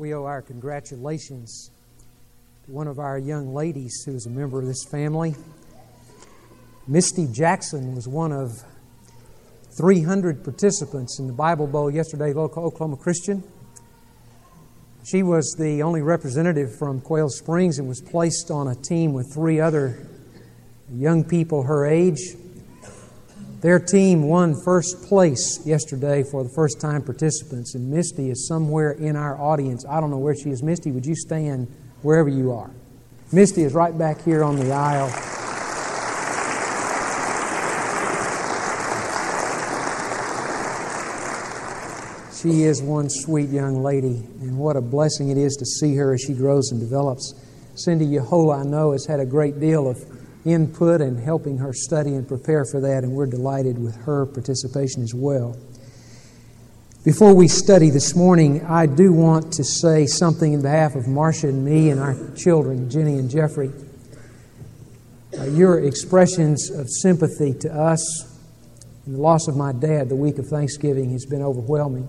We owe our congratulations to one of our young ladies who is a member of this family. Misty Jackson was one of 300 participants in the Bible Bowl yesterday at Oklahoma Christian. She was the only representative from Quail Springs and was placed on a team with 3 other young people her age. Their team won first place yesterday for the first-time participants, and Misty is somewhere in our audience. I don't know where she is. Misty, would you stand wherever you are? Misty is right back here on the aisle. She is one sweet young lady, and what a blessing it is to see her as she grows and develops. Cindy Yehola, I know, has had a great deal of input and helping her study and prepare for that, and we're delighted with her participation as well. Before we study this morning, I do want to say something in behalf of Marcia and me and our children, Jenny and Jeffrey. Your expressions of sympathy to us in the loss of my dad the week of Thanksgiving has been overwhelming.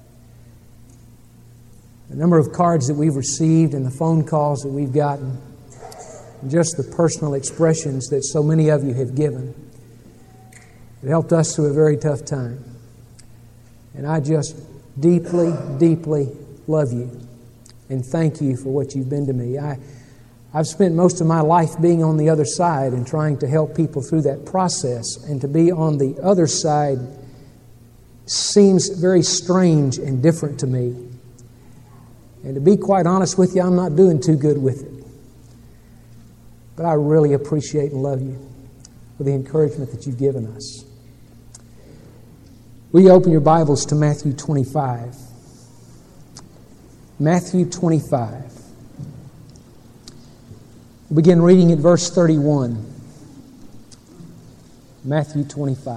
The number of cards that we've received and the phone calls that we've gotten, and just the personal expressions that so many of you have given, it helped us through a very tough time. And I just deeply, deeply love you and thank you for what you've been to me. I've spent most of my life being on the other side and trying to help people through that process, and to be on the other side seems very strange and different to me. And to be quite honest with you, I'm not doing too good with it. But I really appreciate and love you for the encouragement that you've given us. Will you open your Bibles to Matthew 25? Matthew 25. We'll begin reading at verse 31. Matthew 25.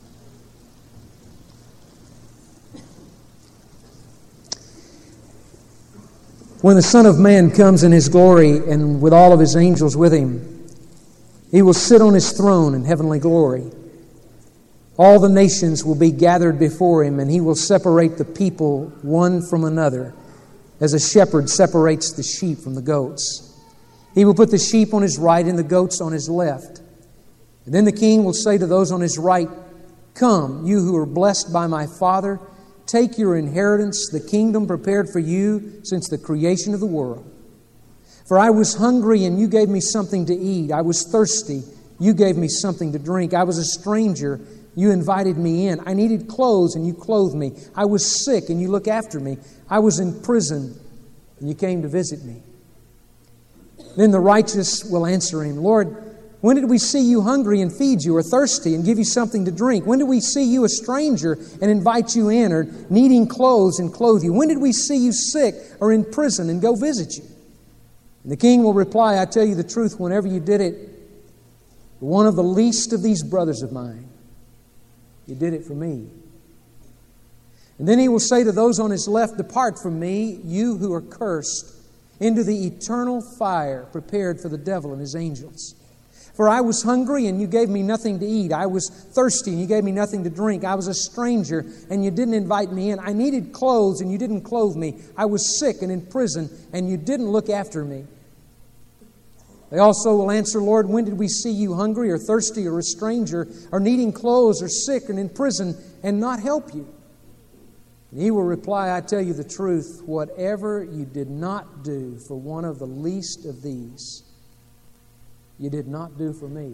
When the Son of Man comes in His glory and with all of His angels with Him, He will sit on His throne in heavenly glory. All the nations will be gathered before Him, and He will separate the people one from another, as a shepherd separates the sheep from the goats. He will put the sheep on His right and the goats on His left. And then the King will say to those on His right, "Come, you who are blessed by my Father, take your inheritance, the kingdom prepared for you since the creation of the world. For I was hungry, and you gave me something to eat. I was thirsty, you gave me something to drink. I was a stranger, you invited me in. I needed clothes, and you clothed me. I was sick, and you looked after me. I was in prison, and you came to visit me." Then the righteous will answer Him, "Lord, when did we see you hungry and feed you, or thirsty and give you something to drink? When did we see you a stranger and invite you in, or needing clothes and clothe you? When did we see you sick or in prison and go visit you?" And the King will reply, "I tell you the truth, whenever you did it for one of the least of these brothers of mine, you did it for me." And then He will say to those on His left, "Depart from me, you who are cursed, into the eternal fire prepared for the devil and his angels. For I was hungry, and you gave me nothing to eat. I was thirsty, and you gave me nothing to drink. I was a stranger, and you didn't invite me in. I needed clothes, and you didn't clothe me. I was sick and in prison, and you didn't look after me." They also will answer, "Lord, when did we see you hungry or thirsty or a stranger or needing clothes or sick and in prison and not help you?" And He will reply, "I tell you the truth, whatever you did not do for one of the least of these, you did not do for me."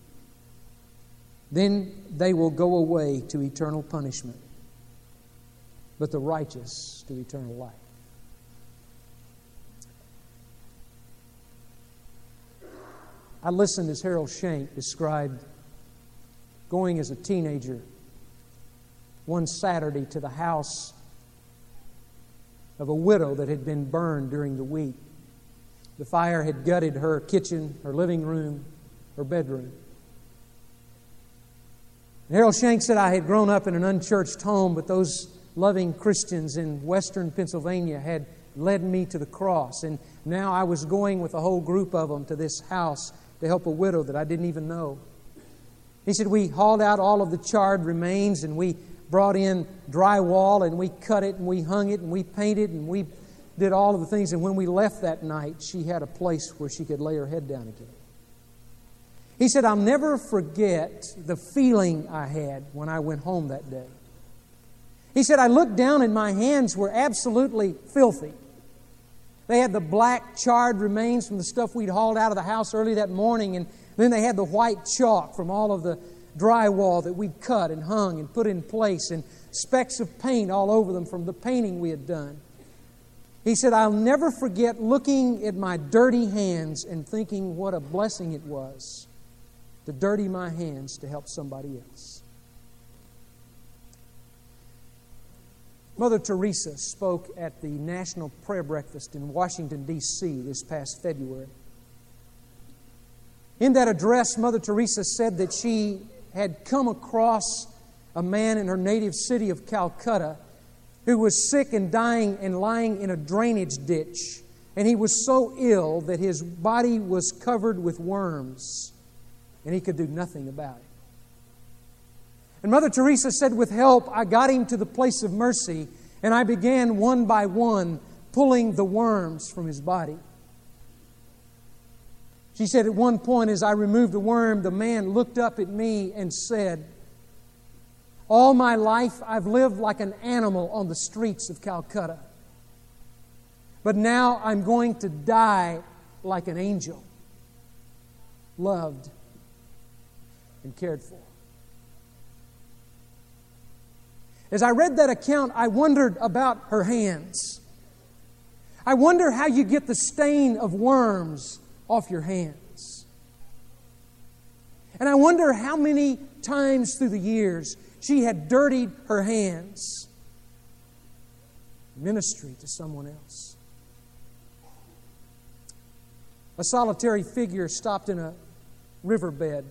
Then they will go away to eternal punishment, but the righteous to eternal life. I listened as Harold Shank described going as a teenager one Saturday to the house of a widow that had been burned during the week. The fire had gutted her kitchen, her living room, her bedroom. And Harold Shank said, "I had grown up in an unchurched home, but those loving Christians in western Pennsylvania had led me to the cross. And now I was going with a whole group of them to this house to help a widow that I didn't even know." He said, "We hauled out all of the charred remains, and we brought in drywall, and we cut it, and we hung it, and we painted, and we did all of the things. And when we left that night, she had a place where she could lay her head down again. He said, I'll never forget the feeling I had when I went home that day. He said, I looked down and my hands were absolutely filthy. They had the black charred remains from the stuff we'd hauled out of the house early that morning, and then they had the white chalk from all of the drywall that we'd cut and hung and put in place, and specks of paint all over them from the painting we had done. He said, I'll never forget looking at my dirty hands and thinking what a blessing it was to dirty my hands to help somebody else. Mother Teresa spoke at the National Prayer Breakfast in Washington, D.C. this past February. In that address, Mother Teresa said that she had come across a man in her native city of Calcutta who was sick and dying and lying in a drainage ditch. And he was so ill that his body was covered with worms, and he could do nothing about it. And Mother Teresa said, with help, I got him to the place of mercy, and I began one by one pulling the worms from his body. She said at one point, as I removed the worm, the man looked up at me and said, all my life I've lived like an animal on the streets of Calcutta. But now I'm going to die like an angel, loved and cared for. As I read that account, I wondered about her hands. I wonder how you get the stain of worms off your hands. And I wonder how many times through the years she had dirtied her hands ministry to someone else. A solitary figure stopped in a riverbed.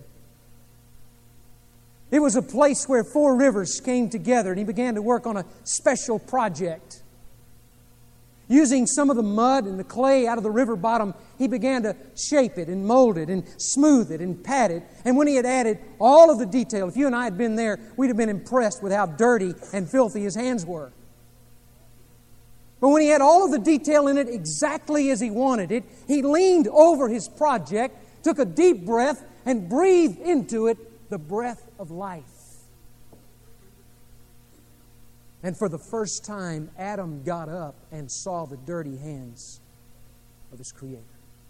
It was a place where 4 rivers came together, and he began to work on a special project. Using some of the mud and the clay out of the river bottom, he began to shape it and mold it and smooth it and pat it. And when he had added all of the detail, if you and I had been there, we'd have been impressed with how dirty and filthy his hands were. But when he had all of the detail in it exactly as he wanted it, he leaned over his project, took a deep breath, and breathed into it the breath of life. And for the first time, Adam got up and saw the dirty hands of his Creator.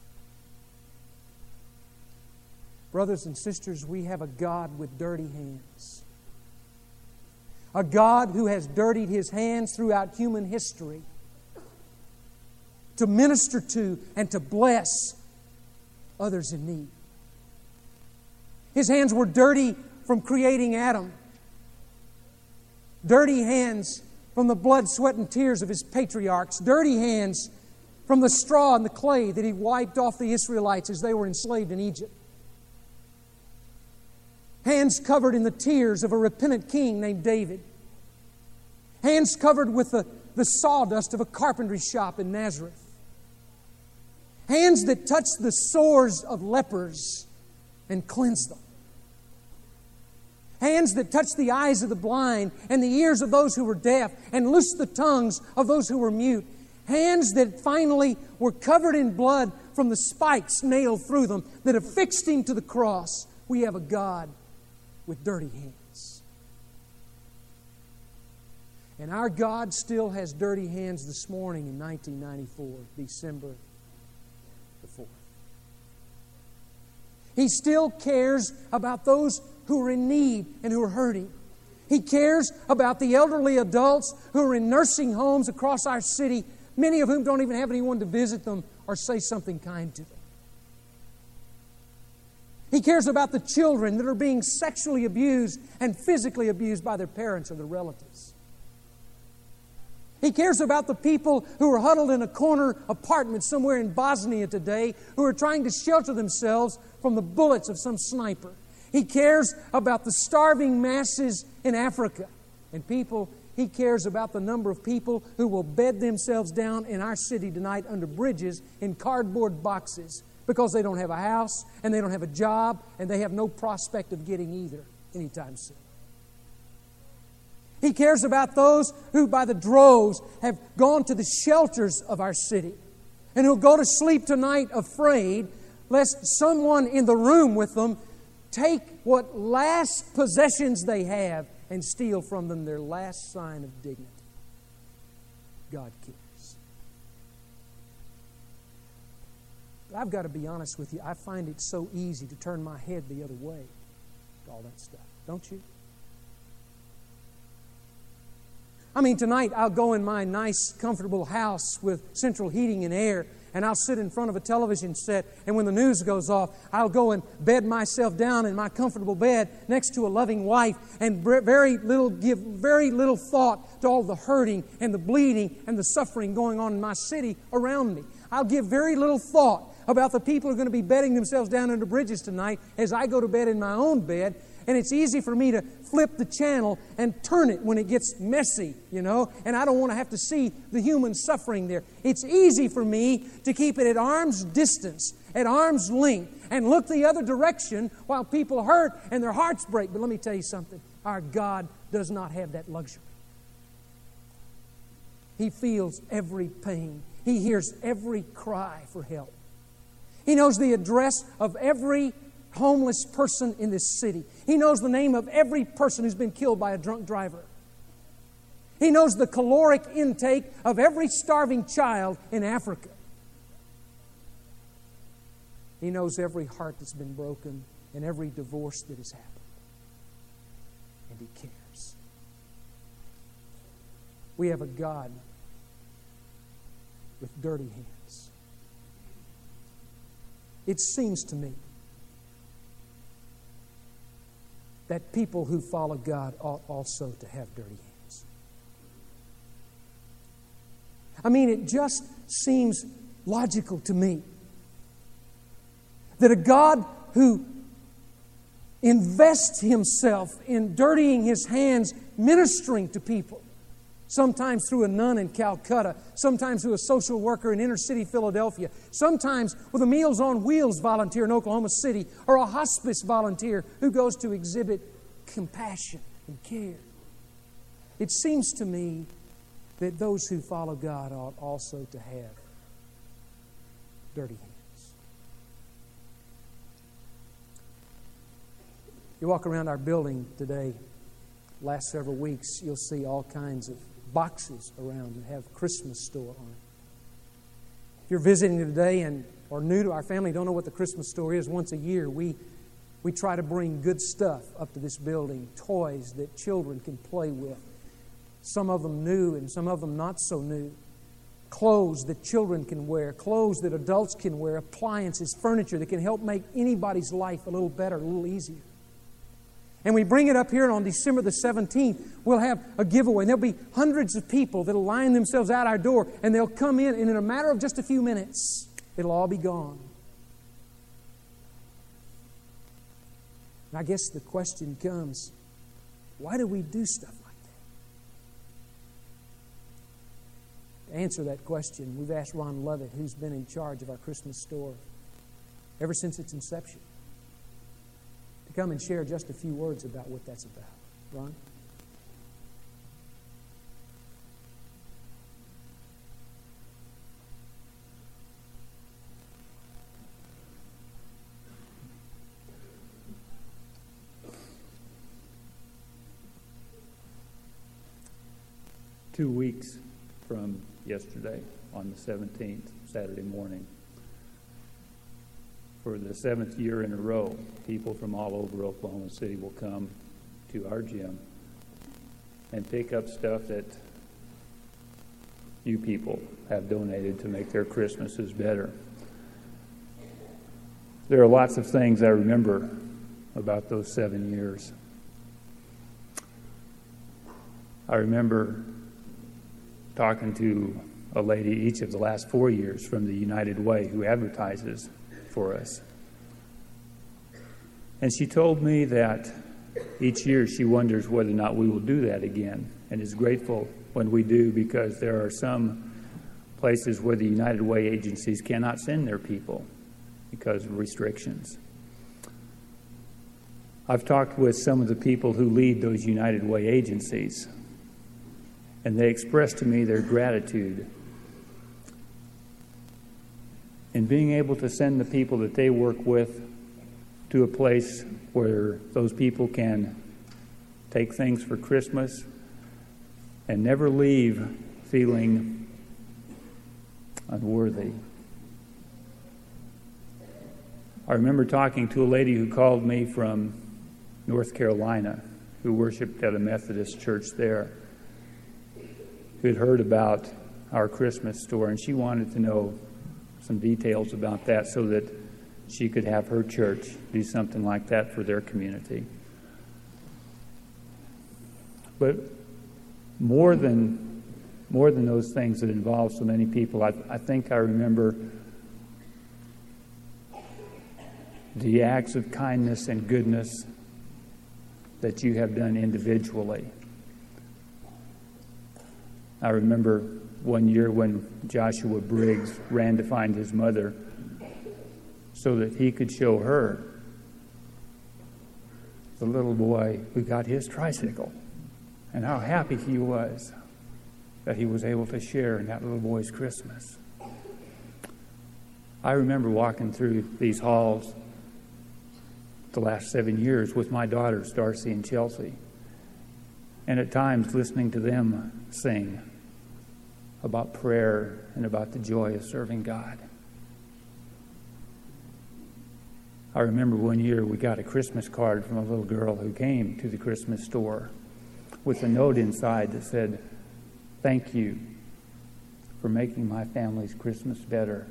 Brothers and sisters, we have a God with dirty hands. A God who has dirtied His hands throughout human history to minister to and to bless others in need. His hands were dirty from creating Adam. Dirty hands from the blood, sweat, and tears of His patriarchs. Dirty hands from the straw and the clay that He wiped off the Israelites as they were enslaved in Egypt. Hands covered in the tears of a repentant king named David. Hands covered with the sawdust of a carpentry shop in Nazareth. Hands that touched the sores of lepers and cleansed them. Hands that touched the eyes of the blind and the ears of those who were deaf and loosed the tongues of those who were mute. Hands that finally were covered in blood from the spikes nailed through them that affixed Him to the cross. We have a God with dirty hands. And our God still has dirty hands this morning in 1994, December the 4th. He still cares about those who are in need and who are hurting. He cares about the elderly adults who are in nursing homes across our city, many of whom don't even have anyone to visit them or say something kind to them. He cares about the children that are being sexually abused and physically abused by their parents or their relatives. He cares about the people who are huddled in a corner apartment somewhere in Bosnia today who are trying to shelter themselves from the bullets of some sniper. He cares about the starving masses in Africa. And He cares about the number of people who will bed themselves down in our city tonight under bridges in cardboard boxes because they don't have a house and they don't have a job and they have no prospect of getting either anytime soon. He cares about those who by the droves have gone to the shelters of our city and who'll go to sleep tonight afraid lest someone in the room with them take what last possessions they have and steal from them their last sign of dignity. God cares. But I've got to be honest with you, I find it so easy to turn my head the other way to all that stuff. Don't you? I mean, tonight I'll go in my nice, comfortable house with central heating and air, and I'll sit in front of a television set, and when the news goes off, I'll go and bed myself down in my comfortable bed next to a loving wife and give very little thought to all the hurting and the bleeding and the suffering going on in my city around me. I'll give very little thought about the people who are going to be bedding themselves down under bridges tonight as I go to bed in my own bed. And it's easy for me to flip the channel and turn it when it gets messy, and I don't want to have to see the human suffering there. It's easy for me to keep it at arm's distance, at arm's length, and look the other direction while people hurt and their hearts break. But let me tell you something. Our God does not have that luxury. He feels every pain. He hears every cry for help. He knows the address of every homeless person in this city. He knows the name of every person who's been killed by a drunk driver. He knows the caloric intake of every starving child in Africa. He knows every heart that's been broken and every divorce that has happened. And He cares. We have a God with dirty hands. It seems to me that people who follow God ought also to have dirty hands. I mean, it just seems logical to me that a God who invests Himself in dirtying His hands, ministering to people, sometimes through a nun in Calcutta, sometimes through a social worker in inner city Philadelphia, sometimes with a Meals on Wheels volunteer in Oklahoma City, or a hospice volunteer who goes to exhibit compassion and care. It seems to me that those who follow God ought also to have dirty hands. You walk around our building today, last several weeks, you'll see all kinds of boxes around that have Christmas store on it. If you're visiting today or new to our family, don't know what the Christmas store is, once a year we try to bring good stuff up to this building, toys that children can play with, some of them new and some of them not so new, clothes that children can wear, clothes that adults can wear, appliances, furniture that can help make anybody's life a little better, a little easier. And we bring it up here, and on December the 17th, we'll have a giveaway. And there'll be hundreds of people that'll line themselves out our door, and they'll come in, and in a matter of just a few minutes, it'll all be gone. And I guess the question comes, why do we do stuff like that? To answer that question, we've asked Ron Lovett, who's been in charge of our Christmas store ever since its inception, to come and share just a few words about what that's about. Ron? Two weeks from yesterday, on the 17th, Saturday morning, for the 7th year in a row, people from all over Oklahoma City will come to our gym and pick up stuff that you people have donated to make their Christmases better. There are lots of things I remember about those 7 years. I remember talking to a lady each of the last 4 years from the United Way who advertises for us. And she told me that each year she wonders whether or not we will do that again, and is grateful when we do, because there are some places where the United Way agencies cannot send their people because of restrictions. I've talked with some of the people who lead those United Way agencies, and they express to me their gratitude in being able to send the people that they work with to a place where those people can take things for Christmas and never leave feeling unworthy. I remember talking to a lady who called me from North Carolina, who worshiped at a Methodist church there, who had heard about our Christmas store, and she wanted to know some details about that so that she could have her church do something like that for their community. But more than those things that involve so many people, I think I remember the acts of kindness and goodness that you have done individually. I remember one year when Joshua Briggs ran to find his mother so that he could show her the little boy who got his tricycle and how happy he was that he was able to share in that little boy's Christmas. I remember walking through these halls the last 7 years with my daughters, Darcy and Chelsea, and at times listening to them sing about prayer and about the joy of serving God. I remember one year we got a Christmas card from a little girl who came to the Christmas store with a note inside that said, "Thank you for making my family's Christmas better."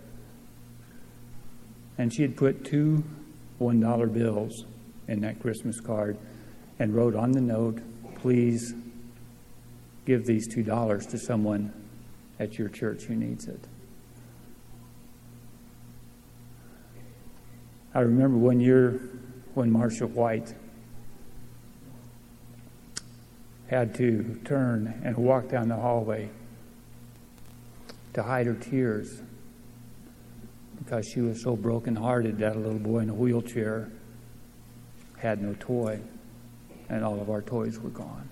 And she had put 2 $1 bills in that Christmas card and wrote on the note, "Please give these $2 to someone at your church who needs it." I remember one year when Marcia White had to turn and walk down the hallway to hide her tears because she was so brokenhearted that a little boy in a wheelchair had no toy, and all of our toys were gone.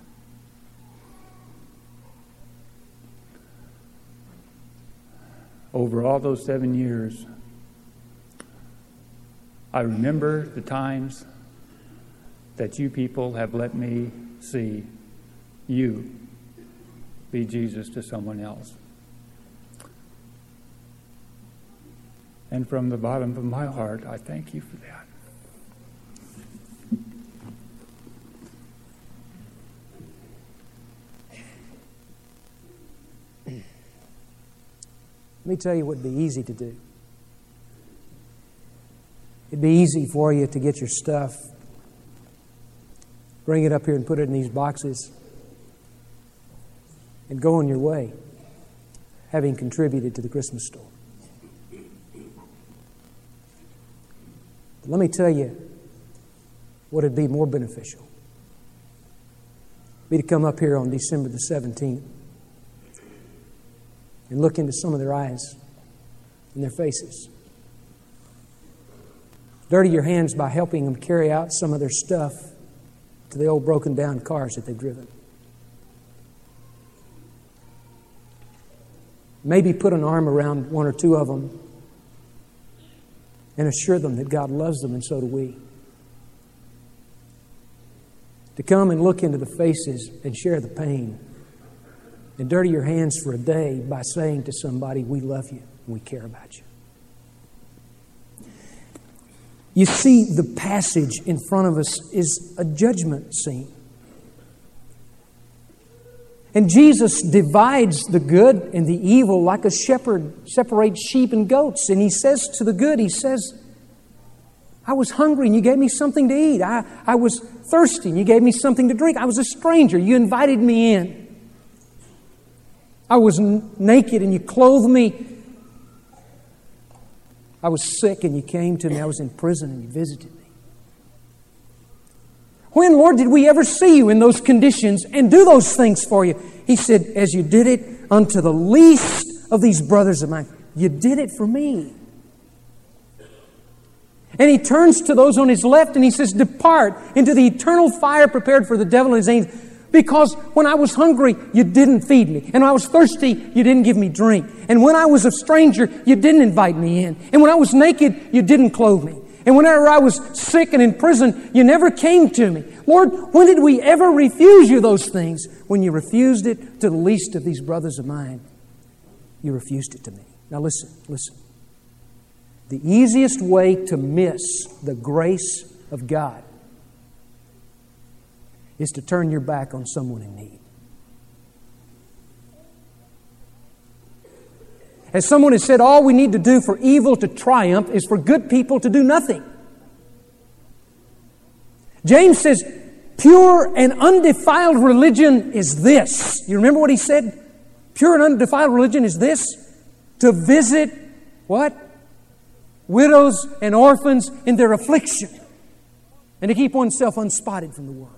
Over all those 7 years, I remember the times that you people have let me see you be Jesus to someone else. And from the bottom of my heart, I thank you for that. Let me tell you what would be easy to do. It'd be easy for you to get your stuff, bring it up here and put it in these boxes, and go on your way, having contributed to the Christmas store. But let me tell you what would be more beneficial. Be to come up here on December the 17th and look into some of their eyes and their faces. Dirty your hands by helping them carry out some of their stuff to the old broken down cars that they've driven. Maybe put an arm around 1 or 2 of them and assure them that God loves them and so do we. To come and look into the faces and share the pain. And dirty your hands for a day by saying to somebody, "We love you and we care about you." You see, the passage in front of us is a judgment scene. And Jesus divides the good and the evil like a shepherd separates sheep and goats. And He says to the good, He says, "I was hungry and you gave me something to eat. I was thirsty and you gave me something to drink. I was a stranger, you invited me in. I was naked and you clothed me. I was sick and you came to me. I was in prison and you visited me." When, Lord, did we ever see you in those conditions and do those things for you? He said, "As you did it unto the least of these brothers of mine, you did it for me." And He turns to those on His left and He says, "Depart into the eternal fire prepared for the devil and his angels. Because when I was hungry, you didn't feed me. And when I was thirsty, you didn't give me drink. And when I was a stranger, you didn't invite me in. And when I was naked, you didn't clothe me. And whenever I was sick and in prison, you never came to me. Lord, when did we ever refuse you those things? When you refused it to the least of these brothers of mine, you refused it to me. Now listen. The easiest way to miss the grace of God is to turn your back on someone in need. As someone has said, all we need to do for evil to triumph is for good people to do nothing. James says, pure and undefiled religion is this. You remember what he said? Pure and undefiled religion is this: to visit what? Widows and orphans in their affliction, and to keep oneself unspotted from the world.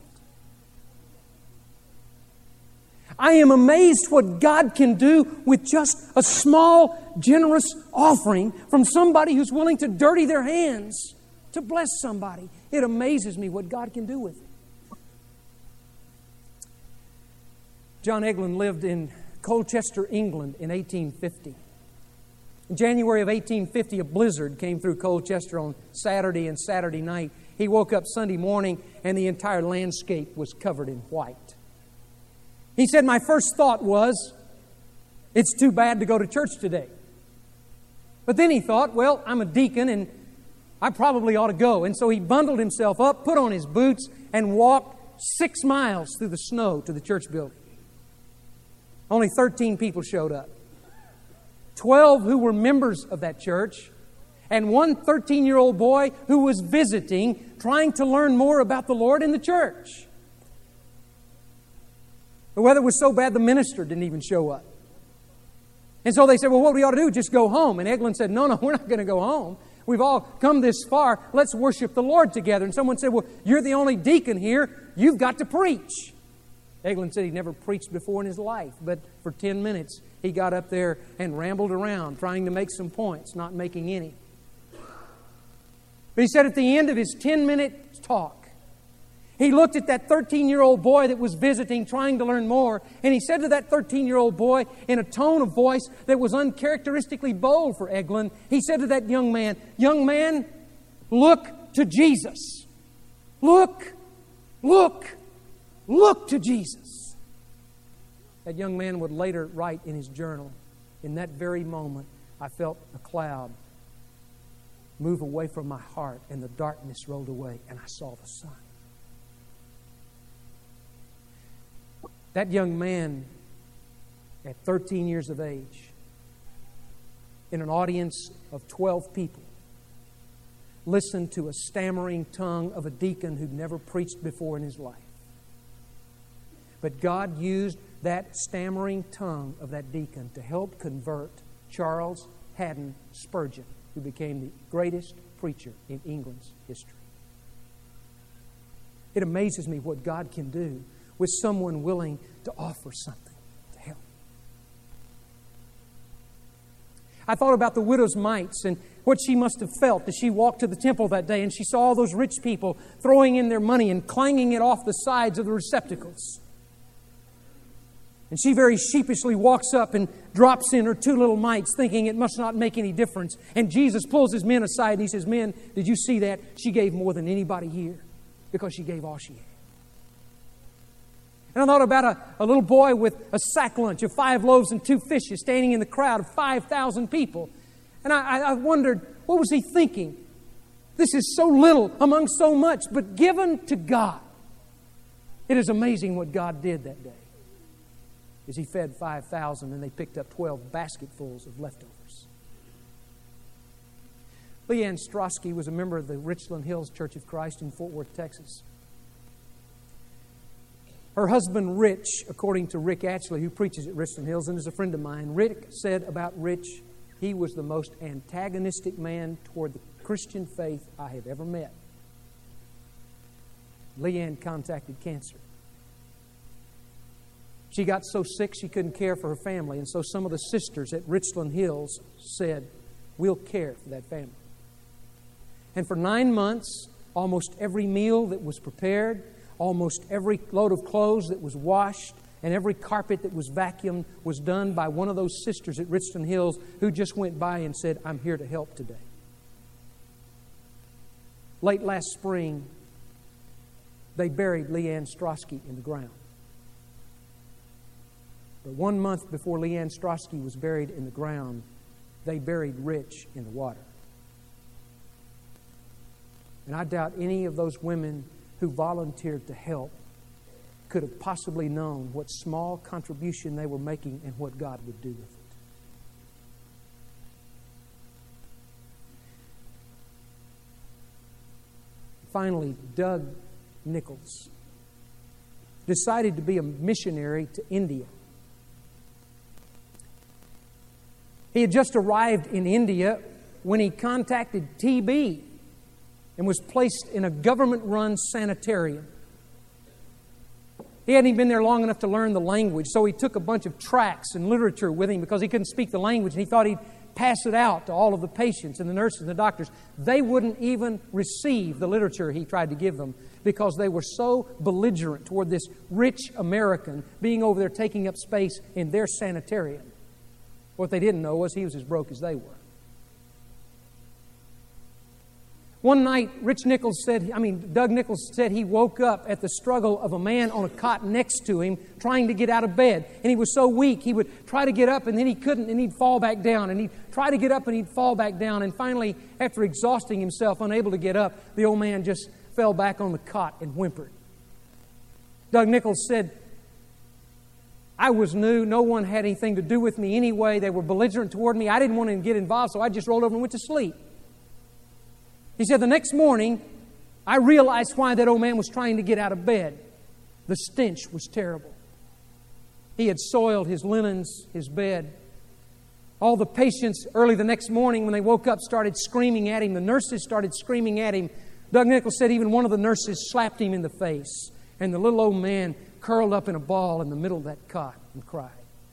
I am amazed what God can do with just a small, generous offering from somebody who's willing to dirty their hands to bless somebody. It amazes me what God can do with it. John Eglin lived in Colchester, England in 1850. In January of 1850, a blizzard came through Colchester on Saturday and Saturday night. He woke up Sunday morning and the entire landscape was covered in white. He said, my first thought was, it's too bad to go to church today. But then he thought, well, I'm a deacon and I probably ought to go. And so he bundled himself up, put on his boots, and walked 6 miles through the snow to the church building. Only 13 people showed up. 12 who were members of that church, and one 13-year-old boy who was visiting, trying to learn more about the Lord in the church. The weather was so bad the minister didn't even show up. And so they said, well, what we ought to do, just go home. And Eglin said, no, we're not going to go home. We've all come this far. Let's worship the Lord together. And someone said, well, you're the only deacon here. You've got to preach. Eglin said he'd never preached before in his life, but for 10 minutes he got up there and rambled around trying to make some points, not making any. But he said at the end of his 10-minute talk, he looked at that 13-year-old boy that was visiting, trying to learn more, and he said to that 13-year-old boy in a tone of voice that was uncharacteristically bold for Eglin, he said to that young man, look to Jesus. Look to Jesus. That young man would later write in his journal, in that very moment, I felt a cloud move away from my heart, and the darkness rolled away, and I saw the sun. That young man, at 13 years of age, in an audience of 12 people, listened to a stammering tongue of a deacon who'd never preached before in his life. But God used that stammering tongue of that deacon to help convert Charles Haddon Spurgeon, who became the greatest preacher in England's history. It amazes me what God can do with someone willing to offer something to help. I thought about the widow's mites and what she must have felt as she walked to the temple that day and she saw all those rich people throwing in their money and clanging it off the sides of the receptacles. And she very sheepishly walks up and drops in her 2 little mites, thinking it must not make any difference. And Jesus pulls his men aside and he says, men, did you see that? She gave more than anybody here because she gave all she had. And I thought about a little boy with a sack lunch of 5 loaves and 2 fishes standing in the crowd of 5,000 people. And I wondered, what was he thinking? This is so little among so much, but given to God. It is amazing what God did that day. As he fed 5,000 and they picked up 12 basketfuls of leftovers. Leanne Strosky was a member of the Richland Hills Church of Christ in Fort Worth, Texas. Her husband, Rich, according to Rick Atchley, who preaches at Richland Hills and is a friend of mine, Rick said about Rich, he was the most antagonistic man toward the Christian faith I have ever met. Leanne contacted cancer. She got so sick she couldn't care for her family, and so some of the sisters at Richland Hills said, we'll care for that family. And for 9 months, almost every meal that was prepared, Almost every load of clothes that was washed and every carpet that was vacuumed was done by one of those sisters at Richton Hills who just went by and said, "I'm here to help today." Late last spring, they buried Leanne Strosky in the ground. But 1 month before Leanne Strosky was buried in the ground, they buried Rich in the water. And I doubt any of those women who volunteered to help could have possibly known what small contribution they were making and what God would do with it. Finally, Doug Nichols decided to be a missionary to India. He had just arrived in India when he contacted TB and was placed in a government-run sanitarium. He hadn't even been there long enough to learn the language, so he took a bunch of tracts and literature with him because he couldn't speak the language, and he thought he'd pass it out to all of the patients and the nurses and the doctors. They wouldn't even receive the literature he tried to give them because they were so belligerent toward this rich American being over there taking up space in their sanitarium. What they didn't know was he was as broke as they were. One night, Doug Nichols said he woke up at the struggle of a man on a cot next to him trying to get out of bed. And he was so weak, he would try to get up and then he couldn't and he'd fall back down. And he'd try to get up and he'd fall back down. And finally, after exhausting himself, unable to get up, the old man just fell back on the cot and whimpered. Doug Nichols said, "I was new. No one had anything to do with me anyway. They were belligerent toward me. I didn't want to get involved, so I just rolled over and went to sleep." He said, "The next morning, I realized why that old man was trying to get out of bed. The stench was terrible. He had soiled his linens, his bed. All the patients early the next morning when they woke up started screaming at him. The nurses started screaming at him. Doug Nichols said even one of the nurses slapped him in the face. And the little old man curled up in a ball in the middle of that cot and cried."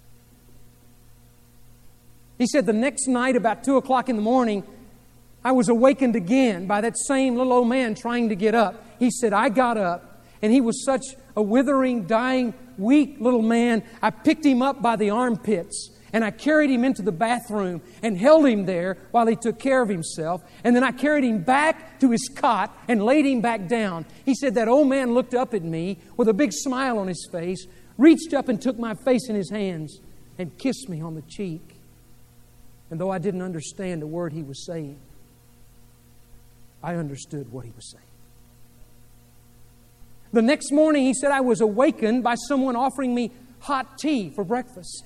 He said, "The next night about 2 o'clock in the morning, I was awakened again by that same little old man trying to get up." He said, "I got up, and he was such a withering, dying, weak little man. I picked him up by the armpits, and I carried him into the bathroom and held him there while he took care of himself. And then I carried him back to his cot and laid him back down." He said, "That old man looked up at me with a big smile on his face, reached up and took my face in his hands and kissed me on the cheek. And though I didn't understand a word he was saying, I understood what he was saying." The next morning, he said, "I was awakened by someone offering me hot tea for breakfast."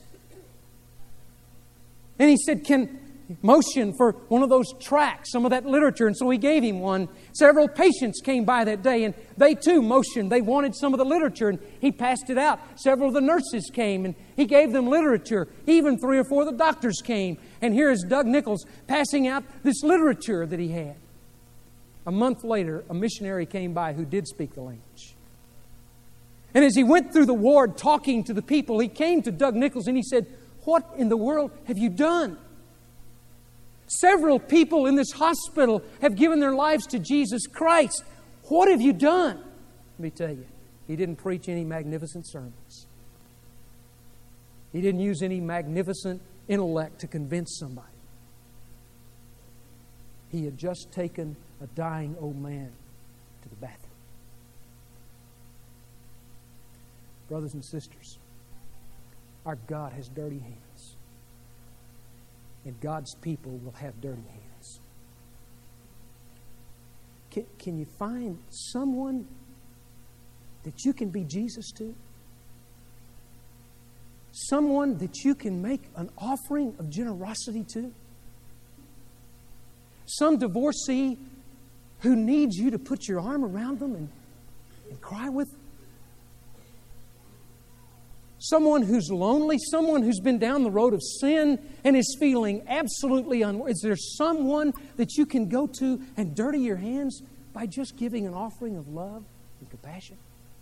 And he said, "Can motion for one of those tracts, some of that literature?" And so he gave him one. Several patients came by that day, and they too motioned. They wanted some of the literature, and he passed it out. Several of the nurses came, and he gave them literature. Even 3 or 4 of the doctors came. And here is Doug Nichols passing out this literature that he had. A month later, a missionary came by who did speak the language. And as he went through the ward talking to the people, he came to Doug Nichols and he said, "What in the world have you done? Several people in this hospital have given their lives to Jesus Christ. What have you done?" Let me tell you, he didn't preach any magnificent sermons. He didn't use any magnificent intellect to convince somebody. He had just taken a dying old man to the bathroom. Brothers and sisters, our God has dirty hands. And God's people will have dirty hands. Can you find someone that you can be Jesus to? Someone that you can make an offering of generosity to? Some divorcee who needs you to put your arm around them and cry with them? Someone who's lonely, someone who's been down the road of sin and is feeling absolutely unworthy. Is there someone that you can go to and dirty your hands by just giving an offering of love and compassion?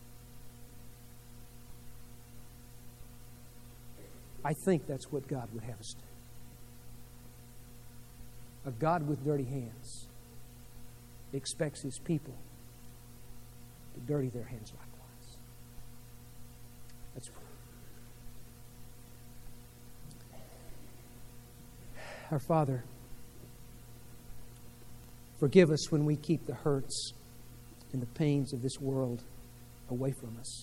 I think that's what God would have us do. A God with dirty hands expects His people to dirty their hands likewise. Let's pray. Our Father, forgive us when we keep the hurts and the pains of this world away from us.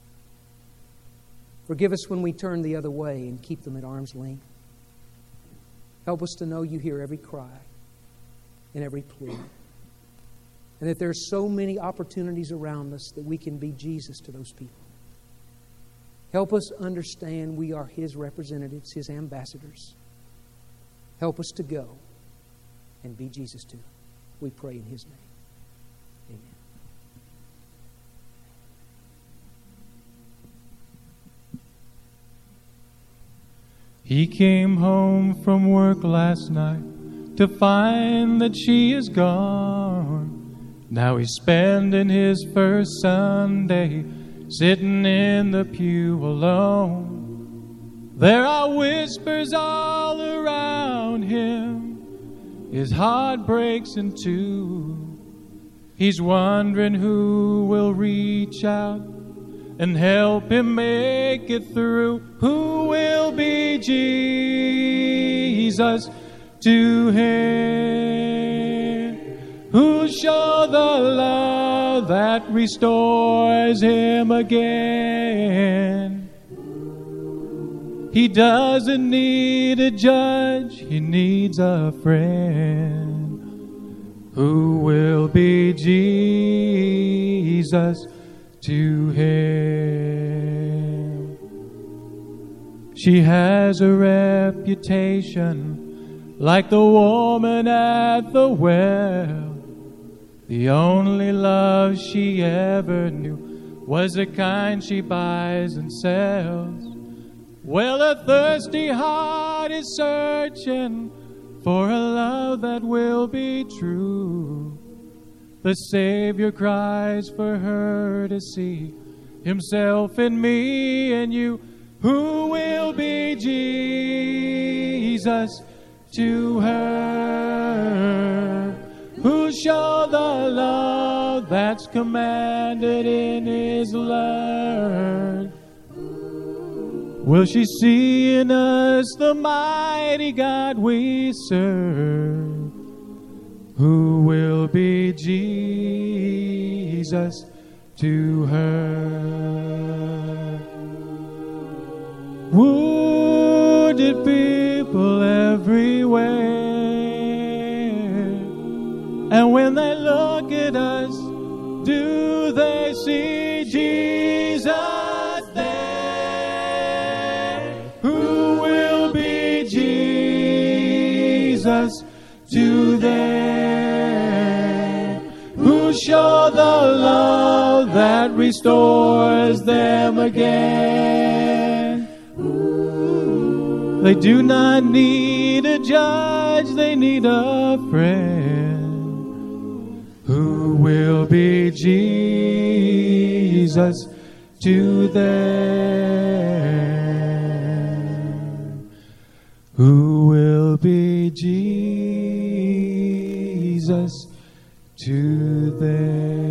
Forgive us when we turn the other way and keep them at arm's length. Help us to know You hear every cry and every plea. And that there are so many opportunities around us that we can be Jesus to those people. Help us understand we are His representatives, His ambassadors. Help us to go and be Jesus to them. We pray in His name. Amen. He came home from work last night to find that she is gone. Now he's spending his first Sunday sitting in the pew alone. There are whispers all around him. His heart breaks in two. He's wondering who will reach out and help him make it through. Who will be Jesus to him? Who'll show the love that restores him again? He doesn't need a judge, he needs a friend. Who will be Jesus to him? She has a reputation like the woman at the well. The only love she ever knew was the kind she buys and sells. Well, a thirsty heart is searching for a love that will be true. The Savior cries for her to see Himself in me and you. Who will be Jesus to her? Who'll show the love that's commanded in His word? Will she see in us the mighty God we serve? Who will be Jesus to her? Wounded people everywhere, and when they look at us, do they see Jesus there? Who will be Jesus to them? Who show the love that restores them again? They do not need a judge, they need a friend. Who will be Jesus to them? Who will be Jesus to them?